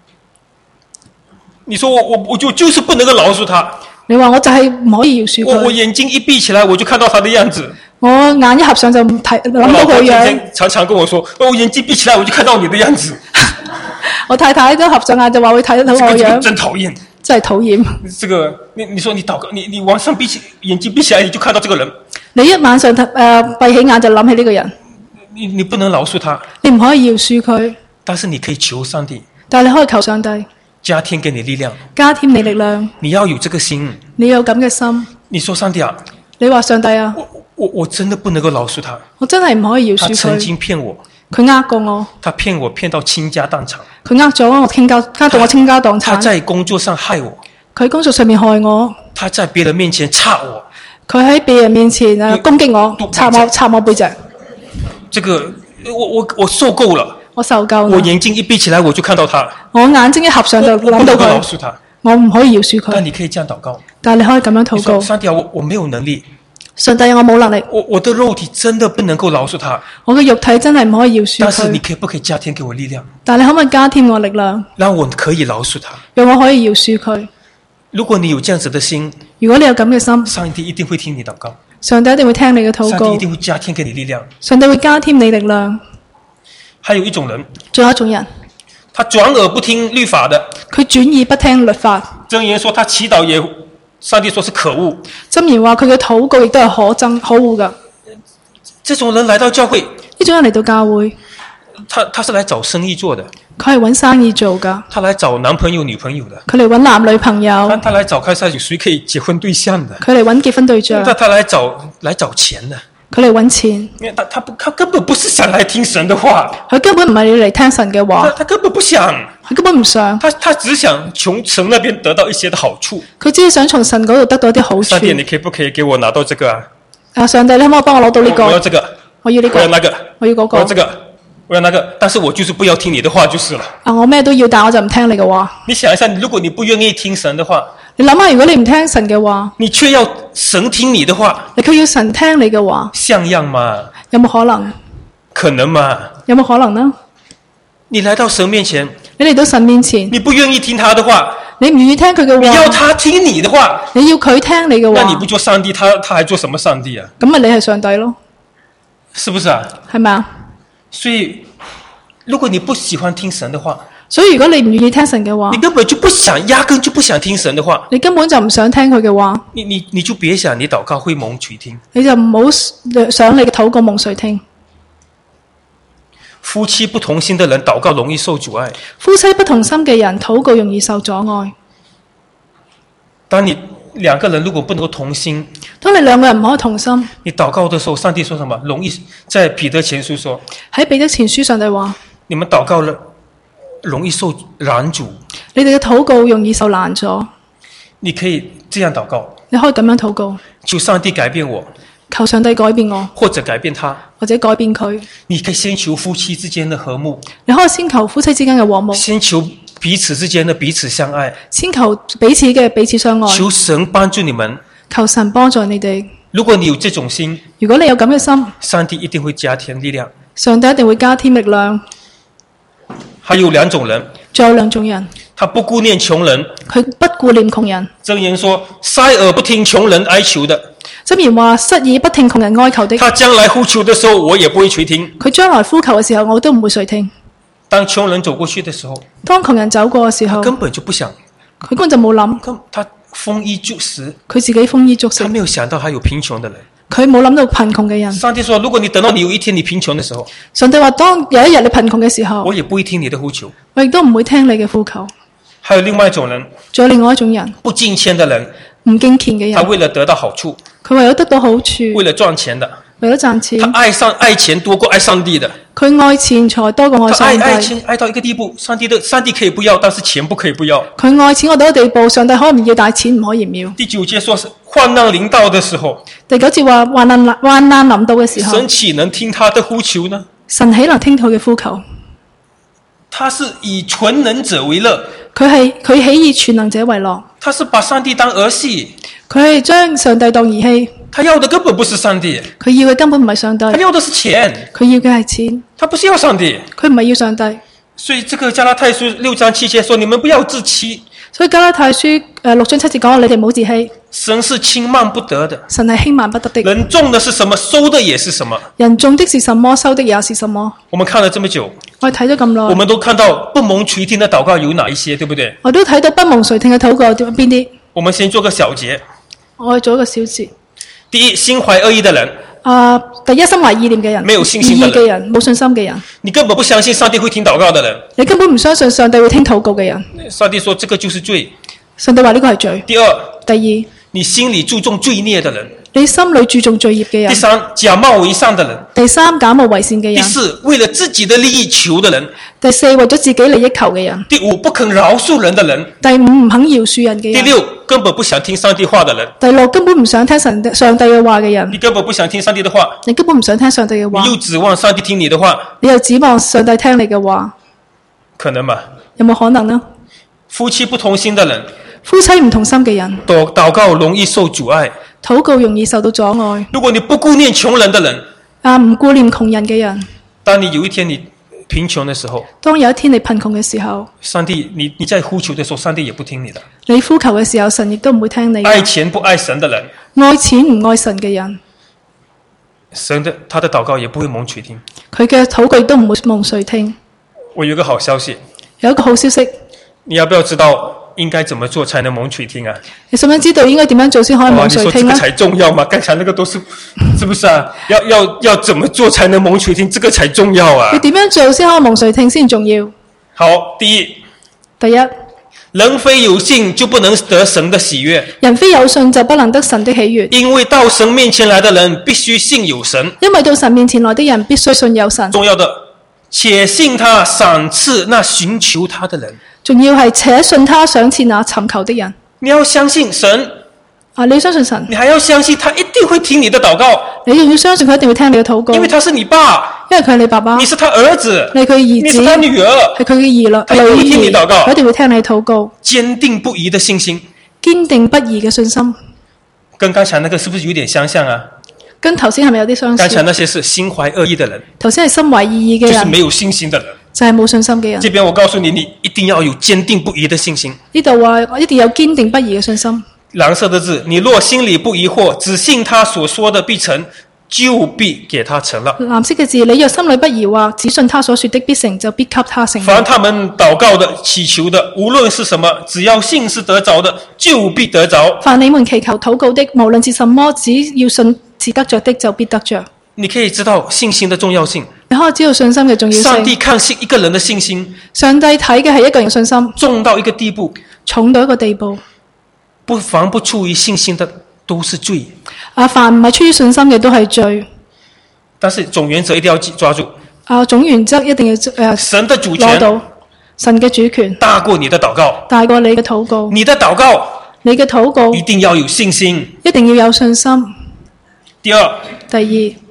你說我我我就就是不能夠饒恕他， 你話我就係唔可以饒恕我我佢， 眼睛一閉起來我就看到他的樣子。 我眼一合上就唔睇諗我老婆到佢樣。 天天常常跟我說，我眼睛閉起來我就看到你的樣子， 我太太都合上眼就話會睇到這個這個我樣， 真討厭。 真係討厭。 這個你你說你禱告，你你晚上閉起眼睛閉起來你就看到這個人， 你一晚上誒閉起眼就諗起呢個人， 你你不能饒恕他， 你唔可以饒恕佢， 但是你可以求上帝但係你可以求上帝加添給你力量， 加添你力量。 你要有這個心。 你有咁嘅心， 你說上帝啊， 你話上帝啊， 我我我真的不能夠饒恕他， 我真係唔可以饒恕他曾佢。 經騙我， 佢呃過我， 他騙我騙到傾家蕩產， 佢呃咗我傾家，呃到我傾家蕩產。 他在工作上害我， 佢工作上面害我， 他在別人面前插我， 佢喺別人面前誒攻擊我，插我插我背脊， 這個我我我受夠了。 我受夠啦。 我眼睛一閉起來，我就看到他。 我眼睛一合上就我諗到不能夠饒佢， 恕他。 我唔可以饒恕佢。 但你可以這樣禱告， 但係你可以咁樣你禱告， 說上帝啊，我我沒有能力， 上帝我冇能力， 我我的肉體真的不能夠饒恕他。 我嘅肉體真係唔可以饒恕但是你佢。 可以不可以加添給我力量， 但係你可唔可以加添我力量， 讓我可以饒恕他？ 讓我可以饒恕佢？ 如果你有這樣子的心， 如果你有咁嘅心， 上帝一定會聽你禱告， 上帝一定會聽你嘅禱告上帝一，定會加添給你力量。 上帝會加添你力量。 還有一種人， 仲有一種人， 他轉耳不聽律法的， 佢轉耳不聽律法。 箴言說他祈禱也，上帝說是可惡。 箴言話佢嘅禱告亦都係可憎可惡噶。 這種人來到教會， 呢種人嚟到教會， 他他是來找生意做的， 佢係揾生意做噶， 他來找男朋友女朋友的， 佢嚟揾男女朋他友， 他來找看下有誰可以結婚對象的， 佢嚟揾結婚對象， 他他來找來找錢的。 佢嚟揾錢， 因為他他不他根本不是想來聽神的話， 佢根本唔係你嚟聽神嘅話， 他他根本不想， 佢根本唔想， 他他只想從神那邊得到一些的好處。 佢只係想從神嗰度得到一啲好上帝，你處。 可以不可以給我拿到這個啊？ 啊，上帝，你可唔可以幫我攞到呢個？ 我我要這個， 我要呢個我要，那個， 我要嗰個我要這。個，我要那個，但是我就是不要聽你的話就是了。 啊，我咩都要，但我就唔聽你嘅話。 你想一下，如果你不願意聽神的話， 你諗下，如果你唔聽神嘅話， 你卻要神聽你的話， 你佢要神聽你嘅話， 像樣嗎？ 有冇可能？ 可能嗎？ 有冇可能呢？ 你來到神面前， 你嚟到神面前， 你不願意聽他的話， 你唔願意聽佢嘅你要話， 他聽你的話， 你要佢聽你嘅話那你不，做上帝，他他還做什麼上帝啊？ 咁咪你係上帝咯， 是不是啊？ 係咪啊？ 所以，如果你不喜歡聽神的話， 所以如果你唔願意聽神嘅話你，根本就不想，壓根就不想聽神的話， 你根本就唔想聽佢嘅話， 你你你就別想你禱告會蒙垂聽。 你就唔好想你嘅禱告蒙誰聽。 夫妻不同心的人禱告容易受阻礙。 夫妻不同心嘅人禱告容易受阻礙。 當你兩個人如果不能夠同心， 當你兩個人唔可以同心， 你禱告的時候，上帝說什麼？容易在彼得前書說， 喺彼得前書上帝話： 你們禱告了，容易受攔阻。 你哋嘅禱告容易受攔阻。 你可以這樣禱告， 你可以咁樣禱告， 求上帝改變我， 求上帝改變我， 或者改變他。 或者改變佢。 你可以先求夫妻之間的和睦， 你可以先求夫妻之間嘅和睦， 先求彼此之間的彼此相愛， 先求彼此嘅彼此相愛， 求神幫助你們。 求神幫助你哋。 如果你有這種心， 如果你有咁嘅心， 上帝一定會加添力量。 上帝一定會加添力量。 還有兩種人， 仲有兩種人， 他不顧念窮人。 佢不顧念窮人。 箴言說：塞耳不聽窮人哀求的， 箴言話：失耳不聽窮人哀求的。 他將來呼求的時候，我也不會垂聽。 佢將來呼求嘅時候，我都唔會垂聽。 當窮人走過去的時候， 當窮人走過嘅時候， 根本就不想， 佢根本就冇諗， 根他豐衣足食， 佢自己豐衣足食他，沒有想到還有貧窮的人。 佢冇諗到貧窮嘅人。 上帝說：如果你等到你有一天你貧窮的時候， 上帝話：當有一日你貧窮嘅時候， 我也不會聽你的呼求。 我亦都唔會聽你嘅呼求。 還有另外一種人， 仲有另外一種人， 不敬虔的人， 唔敬虔嘅人， 他為了得到好處， 佢為咗得到好處， 為了賺錢的， 為咗賺他錢， 愛上愛錢多過愛上帝的。 佢愛錢財多過愛他愛愛上帝。 錢愛到一個地步，上帝的上帝可以不要，但是錢不可以不要。 佢愛錢愛到一個地步，上帝可唔要，但係錢唔可以唔要。 第九節說是患難臨到的時候， 第九節話患難患難臨到嘅時候， 神豈能聽他的呼求呢？ 神豈能聽佢嘅呼求？ 他是以全能者為樂， 佢係佢喜以全能者為樂， 他是把上帝當兒戲， 佢係將上帝當兒戲， 他要的根本不是上帝， 佢要嘅根本唔係上帝， 他要的是錢， 佢要嘅係錢， 他不是要上帝。 佢唔係要上帝。 所以這個加拉太書六章七節說：你們不要自欺， 所以加拉太書誒六章七節講：你哋唔好自欺， 神是輕慢不得的， 神係輕慢不得的。 人種的是什麼，收的也是什麼。 人種的是什麼，收的也是什麼。 我們看了這麼久， 我哋睇咗咁我耐， 們都看到不蒙垂聽的禱告有哪一些，對不對？ 我都睇到不蒙垂聽嘅禱告有邊啲。 我們先做個小結。 我去做一個小節。 第一，心懷惡意的人， 啊、第一心懷意念嘅人， 沒有信心的人異議嘅人，冇信心嘅人， 你根本不相信上帝會聽禱告的人， 你根本唔相信上帝會聽禱告嘅人。 上帝說這個就是罪。 上帝話呢個係罪。 第二， 第二， 你心裏注重罪孽的人， 你心裏注重罪孽嘅人。 第三，假冒為善的人。 第三，假冒為善嘅人。 第四，為了自己的利益求的人。 第四，為咗自己利益求嘅人。 第五，不肯饒恕人的人。 第五，唔肯饒恕人嘅人。 第六，根本不想聽上帝話的人。 第六，根本唔想聽神上帝嘅話嘅人。 你根本不想聽上帝的話， 你根本唔想聽上帝嘅話。 你又指望上帝聽你的話， 你又指望上帝聽你嘅話， 可能嗎？ 有冇可能呢？ 夫妻不同心的人， 夫妻唔同心嘅人， 禱禱告容易受阻礙。 禱告容易受到阻礙。 如果你不顧念窮人的人， 啊，唔顧念窮人嘅人， 當你有一天你貧窮的時候， 當有一天你貧窮嘅時候， 上帝你你在呼求的時候，上帝也不聽你的。 你呼求嘅時候，神亦都唔會聽你。 愛錢不愛神的人， 愛錢唔愛神嘅人， 神的他的禱告也不會蒙垂聽。 佢嘅禱告亦都唔會蒙垂聽。 我有個好消息， 有一個好消息， 你要不要知道應該怎麼做才能蒙垂聽啊？ 你想唔想知道應該點樣做先可以哇， 蒙你說垂聽呢？ 這個才重要嘛？剛才那個都是，是不是啊？要要要怎麼做才能蒙垂聽？這個才重要啊你！點樣做先可以蒙垂聽先重要？ 好，第一， 第一， 人非有信就不能得神的喜悅， 人非有信就不能得神的喜悅， 因為到神面前來的人必須信有神。 因為到神面前來的人必須信有神。 重要的，且信他賞賜那尋求他的人。 仲要係且信他賞賜那尋求的人。 你要相信神， 啊，你要相信神， 你還要相信他一定會聽你的禱告， 你仲要相信佢一定會聽你嘅禱告， 因為他是你爸， 因為佢係你爸爸， 你是他兒子， 你係佢兒子， 你是他女兒， 係佢嘅兒女， 他一定會聽你禱告佢一定會聽你禱告。 堅定不移的信心， 堅定不移嘅信心， 跟剛才那個是不是有點相像啊？ 跟頭先係咪有啲相似？ 剛才那些是心懷惡意的人， 頭先係心懷異意嘅人， 就是沒有信心的人。 就係冇信心嘅人。 這邊我告訴你，你一定要有堅定不移的信心。 呢度話我一定要有堅定不移嘅信心。 藍色的字，你若心裡不疑惑，只信他所說的必成，就必給他成了。 藍色嘅字，你若心裡不疑惑，只信他所說的必成，就必給他成。 凡他們禱告的、祈求的，無論是什麼，只要信是得着的，就必得着。 凡你們祈求禱告的，無論是什麼，只要信是得着的，就必得着。 你可以知道信心的重要性。 你可以知道信心嘅重要性。 上帝看信一個人的信心， 上帝睇嘅係一個人嘅信心， 重到一個地步， 重到一個地步。 不凡不出於信心的都是罪。 啊，凡唔係出於信心嘅都係罪。 但是總原則一定要抓住。 啊，總原則一定要誒神的主攞到權神嘅主權大過你的禱告， 大過你嘅禱告。 你的禱告你嘅禱告一定要有信心。 一定要有信心。 第二， 第二，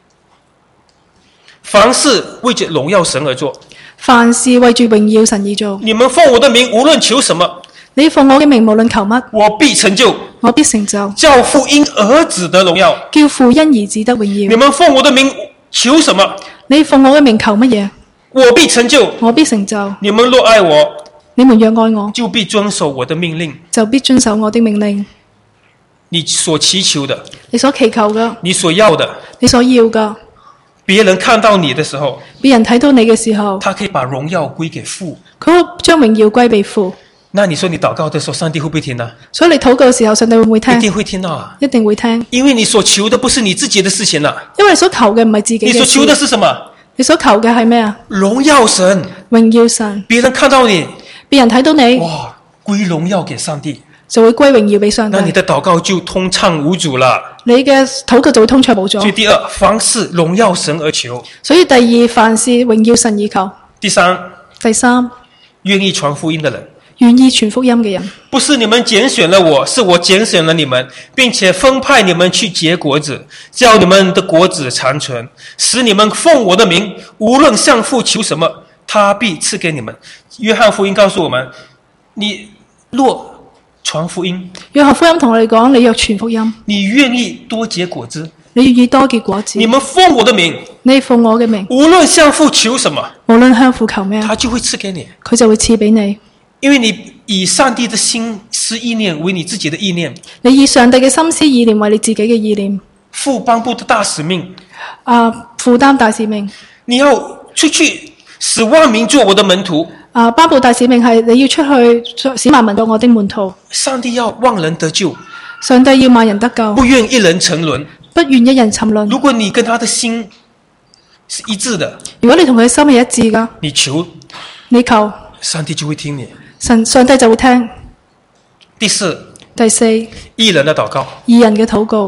凡事為着榮耀神而做。 凡事為住榮耀神而做。 你們奉我的名，無論求什麼， 你奉我嘅名，無論求乜， 我必成就， 我必成就， 叫父因兒子得榮耀。 叫父因兒子得榮你耀。 們奉我的名求什麼， 你奉我嘅名求乜嘢， 我必成就。 我必成就。 你們若愛我， 你們若愛我， 就必遵守我的命令。 就必遵守我的命令。 你所祈求的， 你所祈求嘅， 你所要的， 你所要嘅， 別人看到你的時候， 別人睇到你嘅時候， 他可以把榮耀歸給父。 佢會將榮耀歸俾父。 那你說你禱告的時候，上帝會不會聽呢？ 所以你禱告嘅時候，上帝會唔會聽？ 一定會聽到啊！ 一定會聽， 因為你所求的不是你自己的事情啦， 因為你所求嘅唔係自己嘅事。 你所求的是什麼？ 你所求嘅係咩啊？ 榮耀神， 榮耀神。 別人看到你， 別人睇到你， 哇，歸榮耀給上帝， 就會歸榮耀俾上帝。 那你的禱告就通暢無阻了。 你嘅禱告就會通暢無阻。 所以第二，凡事榮耀神而求。 所以第二，凡事榮耀神而求。 第三， 第三， 願意傳福音的人， 願意傳福音嘅人， 不是你們揀選了我，是我揀選了你們，並且分派你們去結果子，叫你們的果子長存，使你們奉我的名，無論向父求什麼，他必賜給你們。約翰福音告訴我們，你若傳福音， 約翰福音同我哋講，你若傳福音， 你願意多結果子， 你願意多結果子， 你們奉我的名， 你奉我嘅名， 無論向父求什麼， 無論向父求咩， 他就會賜給你， 佢就會賜俾你。 因為你以上帝的心思意念為你自己的意念， 你以上帝嘅心思意念為你自己嘅意念， 父頒布的大使命， 啊，負擔大使命， 你要出去使萬民做我的門徒。 啊，頒布大使命係你要出去使萬民做我的門徒。 上帝要萬人得救， 上帝要萬人得救， 不願一人沉淪， 不願一人沉淪。 如果你跟他的心是一致的， 如果你同佢心係一致噶， 你求， 你求， 上帝就會聽你。 神上帝就會聽。 第四， 第四， 義人的禱告。 義人嘅禱告。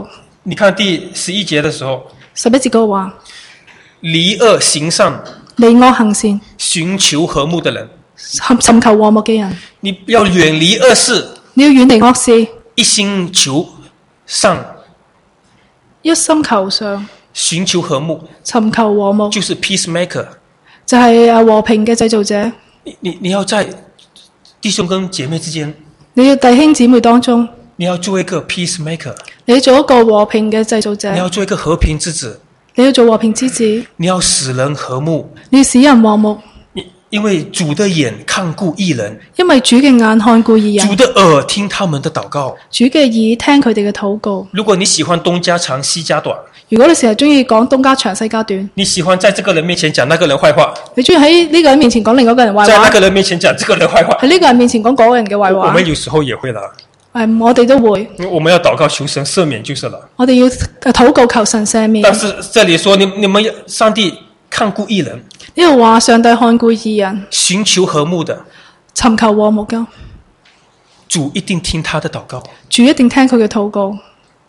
你看第十一節的時候， 十一節嗰個話， 離惡行善， 離惡行善， 尋求和睦的人， 尋尋求和睦嘅人， 你要遠離惡事， 你要遠離惡事， 一心求善， 一心求上， 尋求和睦， 尋求和睦， 就是 peacemaker。 就係啊和平嘅製造者。 你你你要在弟兄跟姐妹之間， 你要弟兄姊妹當中， 你要做一個 peacemaker， 你要做一個和平嘅製造者， 你要做一個和平之子， 你要做和平之子， 你要使人和睦， 你要使人和睦。 因為主的眼看顧義人， 因為主嘅眼看顧義人， 主的耳聽他們的禱告， 主嘅耳聽佢哋嘅禱告。 如果你喜歡東家長西家短， 如果你成日中意講東家長西家短， 你喜歡在這個人面前講那個人壞話， 你中意喺呢個人面前講另外一個人壞話， 在那個人面前講這個人壞話， 喺呢個人面前講嗰個人嘅壞話。 我們有時候也會啦。 誒，我哋都會。 我們要禱告求神赦免就是了。 我哋要禱告求神赦免。 但是這裡說你你們要上帝看顧義人， 呢度話上帝看顧義人， 尋求和睦的， 尋求和睦嘅， 主一定聽他的禱告。 主一定聽佢嘅禱告。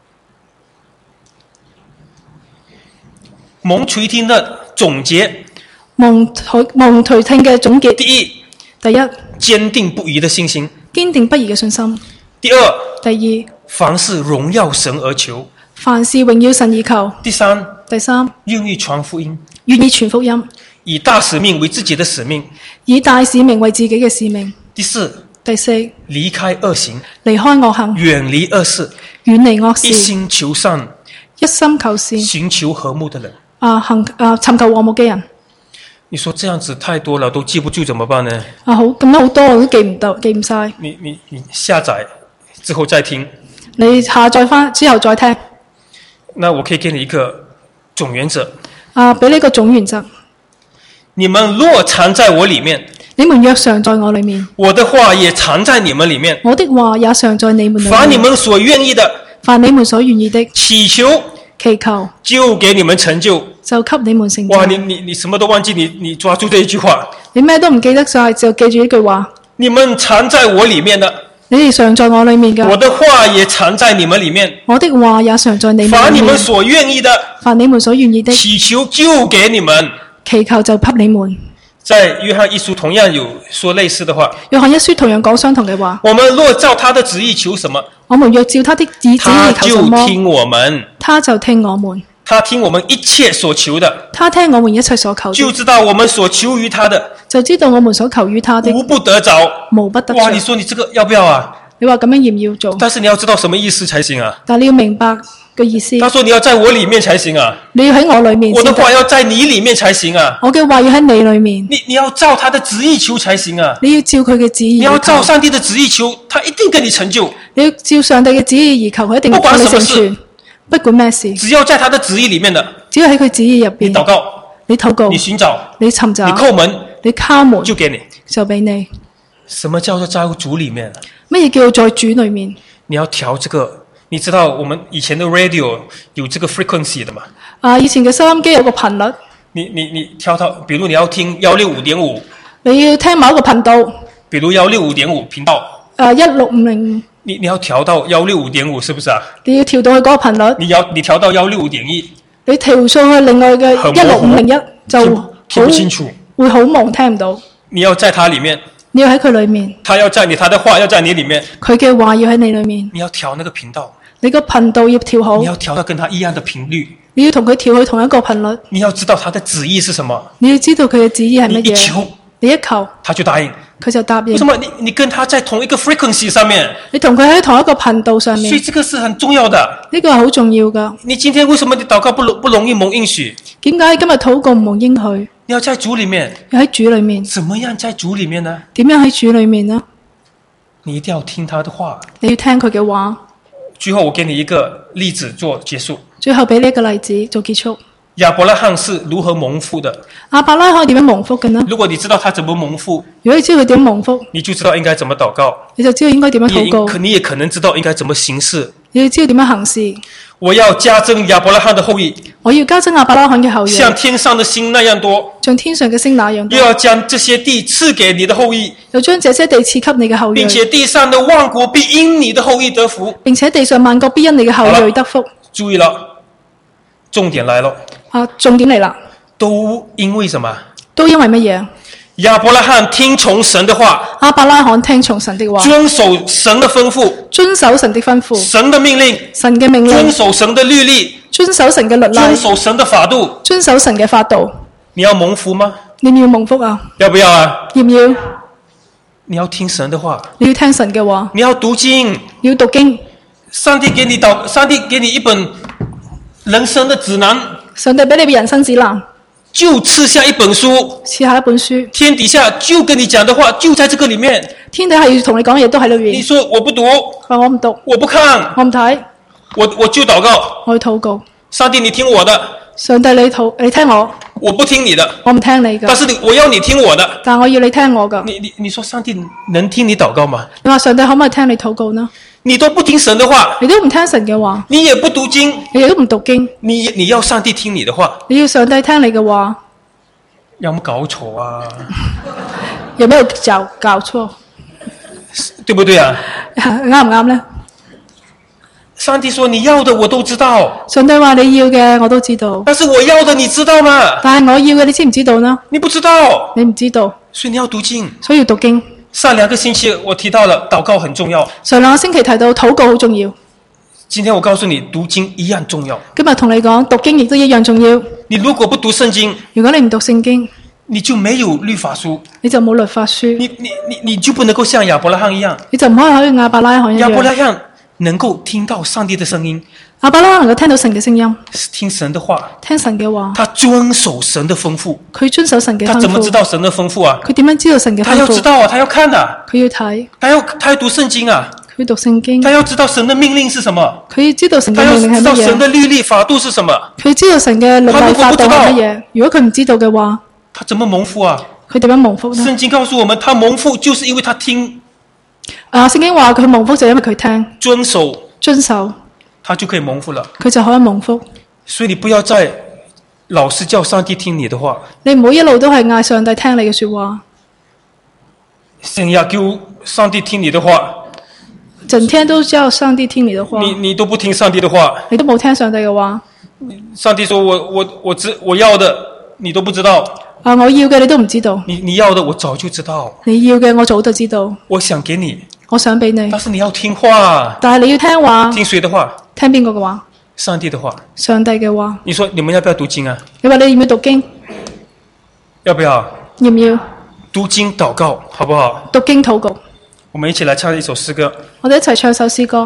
蒙垂聽的總結， 蒙垂蒙垂聽嘅總結。 第一， 第一， 堅定不移的信心； 堅定不移嘅信心。 第二， 第二， 凡事榮耀神而求； 凡事榮耀神而求。 第三， 第三， 願意傳福音， 願意傳福音， 以大使命為自己的使命； 以大使命為自己嘅使命。 第四， 第四， 離開惡行， 離開惡行， 遠離惡事， 遠離惡事， 一心求善， 一心求善， 尋求和睦的人。 啊行啊尋求和睦嘅人。 你說這樣子太多了，都記不住怎麼辦呢？ 啊好，咁樣好多我都記唔到，記唔晒。 你你你下載之後再聽。 你下載翻之後再聽。 那我可以給你一個總原則。 啊，俾呢個總原則。 你們若藏在我裡面， 你們若常在我裡面， 我的話也藏在你們裡面。 我的話也常在你們裡面。 凡你們所願意的， 凡你們所願意的， 祈求祈求就給你們成就。 就給你們成就。 哇，你你你什麼都忘記，你你抓住這一句話。 你咩都唔記得晒，就記住一句話。 你們藏在我裡面的， 你哋常在我裡面嘅。 我的話也藏在你們裡面。 我的話也常在你們裡面。 凡你們所願意的， 凡你們所願意的， 祈求就給你們。 祈求就給你們。 在約翰一書同樣有說類似的話。 約翰一書同樣講相同嘅話。 我們若照他的旨意求什麼， 我們若照他的旨意求什麼， 他就聽我們。 他就聽我們。 他聽我們一切所求的， 他聽我們一切所求的， 就知道我們所求於他的， 就知道我們所求於他的， 無不得着， 無不得着。 哇！你說你這個要不要啊？ 你話咁樣要唔要做？ 但是你要知道什麼意思才行啊？ 但你要明白個意思。 他說你要在我裡面才行啊。 你要喺我裡面。 我的話要在你裡面才行啊。 我嘅話要喺你裡面。 你你要照他的旨意求才行啊。 你要照佢嘅旨意。 你要照上帝的旨意求，他一定給你成就。 你要照上帝嘅旨意而求，佢一定會幫你成全。不管咩事， 只要在他的旨意裡面的， 只要喺佢旨意入邊， 你禱告， 你禱告， 你尋找， 你尋找， 你叩門， 你敲門， 就給你， 就俾你。 什麼叫做在主裡面？ 乜嘢叫做在主裡面？ 你要調這個，你知道我們以前的 radio 有這個 frequency 的嘛？ 啊，以前嘅收音機有個頻率。 你你你調到，比如你要聽幺六五點五， 你要聽某一個頻道， 比如幺六五點五頻道。 啊，一六五零。 你你要調到幺六五點五，是不是啊？ 你要調到去嗰個頻率。 你要你調到幺六五點一。 你調上去另外嘅一六五零一就聽不清楚， 會好蒙，聽唔到。 你要在它裡面。 你要喺佢裡面。 他要在你，他的話要在你裡面。 佢嘅話要喺你裡面。 你要調那個頻道。 你個頻道要調好。 你要調到跟他一樣的頻率。 你要同佢調去同一個頻率。 你要知道他的旨意是什麼。 你要知道佢嘅旨意係乜嘢。 你一求， 你一求， 他就答應。 佢就答應。 為什麼？你你跟他在同一個 frequency 上面。 你同佢喺同一個頻道上面。 所以這個是很重要的。 呢個係好重要噶。 你今天為什麼你禱告不容不容易蒙應許？ 點解今日禱告唔蒙應許？ 你要在主裡面。 要喺主裡面。 怎麼樣在主裡面呢？ 點樣喺主裡面呢？ 你一定要聽他的話。 你要聽佢嘅話。 最後我給你一個例子做結束。 最後俾呢一個例子做結束。 亞伯拉罕是如何蒙福的？ 亞伯拉罕點樣蒙福嘅呢？ 如果你知道他怎麼蒙福， 如果你知道佢點蒙福， 你就知道應該怎麼禱告， 你就知道應該點樣禱告。 你也可能知道應該怎麼行事。 你要知道點樣行事。 我要加增亞伯拉罕的後裔。 我要加增亞伯拉罕嘅後裔， 像天上的星那樣多， 像天上嘅星那樣多。 又要將這些地賜給你的後裔， 又將這些地賜給你嘅後裔， 並且地上的萬國必因你的後裔得福， 並且地上萬國必因你嘅後裔得福。 注意了，重点来了， 啊，重點嚟啦， 都因为什么？ 都因為乜嘢？ 亞伯拉罕聽從神的話， 亞伯拉罕聽從神的話， 遵守神的吩咐， 遵守神的吩咐， 神的命令， 神嘅命令， 遵守神的律例， 遵守神嘅律遵例， 守神的法度。 遵守神嘅法度。 你要蒙福嗎？ 你唔要蒙福啊？ 要不要啊？ 要唔要？ 你要聽神的話， 你要聽神嘅話， 你要讀經。 你要讀經。 上帝給你導，上帝給你一本人生的指南， 上帝俾你嘅人生指南， 就賜下一本書， 賜下一本書。 天底下就跟你講的話就在這個裡面。 天底下要同你講嘢都喺裏你邊。 說我不讀， 話我唔讀， 我不看， 我唔睇， 我我就禱告。 我去禱告。 上帝，你聽我的， 上帝你禱，你聽我， 我不聽你的， 我唔聽你嘅。 但是你我要你聽我的。 但我要你聽我嘅。 你你你說上帝能聽你禱告嗎？ 你話上帝可唔可以聽你禱告呢？ 你都不聽神的話， 你都唔聽神嘅話， 你也不讀經， 你亦都唔讀經， 你你要上帝聽你的話， 你要上帝聽你嘅話， 有冇搞錯啊？ 有沒有搞搞錯？ 對不對啊？ 啱唔啱呢？ 上帝說你要的我都知道， 上帝話你要嘅我都知道， 但是我要的你知道嗎？ 但係我要嘅你知唔知道呢？ 你不知道， 你唔知道， 所以你要讀經。 所以要讀經。 上兩個星期我提到了禱告很重要， 上兩個星期提到禱告好重要， 今天我告訴你讀經一樣重要。 今日同你講讀經亦都一樣重要。 你如果不讀聖經， 如果你唔讀聖經， 你就沒有律法書， 你就冇律法書， 你你你你就不能夠像亞伯拉罕一樣， 你就唔可以好似亞伯拉罕一亞伯拉樣。 罕能夠聽到上帝的聲音， 亞伯拉罕能夠聽到神嘅聲音， 聽神的話， 聽神嘅話， 他遵守神的吩咐。 佢遵守神嘅吩咐。 他怎麼知道神的吩咐啊？ 佢點樣知道神嘅吩咐？ 他要知道啊，他要看啊， 佢要睇， 他要他要讀聖經啊， 佢要讀聖經， 他要知道神的命令是什麼， 佢要知道神他要嘅命令係知道神乜嘢， 的律例法度是什麼。 佢知道神嘅律他如果例法度不知道係乜嘢。如果佢唔知道嘅話， 他怎麼蒙福啊？ 佢點樣蒙福呢？ 聖經告訴我們，他蒙福就是因為他聽啊，聖經話佢蒙福就係因為佢聽遵守， 遵守， 他就可以蒙福了。 佢就可以蒙福。 所以你不要再老是叫上帝聽你的話， 你唔好一路都係嗌上帝聽你嘅說話， 成日叫上帝聽你的話， 整天都叫上帝聽你的話， 你你都不聽上帝的話。 你都冇聽上帝嘅話。 上帝說我我我知我要的你都不知道， 啊，我要嘅你都唔知道， 你你要的我早就知道， 你要嘅我早就知道， 我想給你， 我想俾你但，是你要聽話。 但係你要聽話， 聽誰的話？ 聽邊個嘅話？ 上帝的話。 上帝嘅話。 你說你們要不要讀經啊？ 你話你要唔要讀經？ 要不要？ 要唔要讀經禱告好不好？ 讀經禱告？ 我們一起來唱一首詩歌。 我哋一齊唱首詩歌。